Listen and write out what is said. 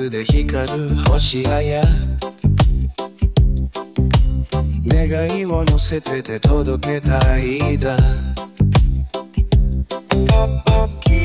くで光る星あや願いを乗せてて届けたいだ